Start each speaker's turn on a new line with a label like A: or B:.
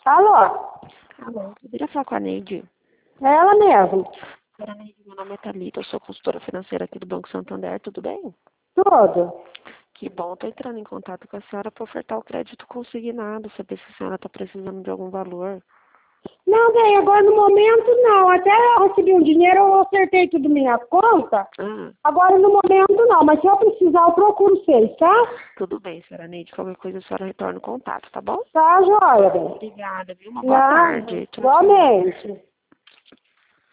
A: Alô?
B: Alô, poderia falar com a Neide?
A: É ela mesmo.
B: Senhora Neide, meu nome é Thalita, eu sou consultora financeira aqui do Banco Santander, tudo bem?
A: Tudo.
B: Que bom, estou entrando em contato com a senhora para ofertar o crédito consignado, saber se a senhora está precisando de algum valor.
A: Não, bem, agora no momento não. Até eu recebi um dinheiro, eu acertei tudo minha conta.
B: Ah,
A: Agora no momento não, mas se eu precisar eu procuro vocês, tá?
B: tudo bem, senhora Neide, qualquer coisa a senhora retorna o contato, tá bom?
A: Tá, joia, bem.
B: Obrigada, viu? Uma boa
A: Não,
B: tarde. Tchau, tchau.
A: igualmente.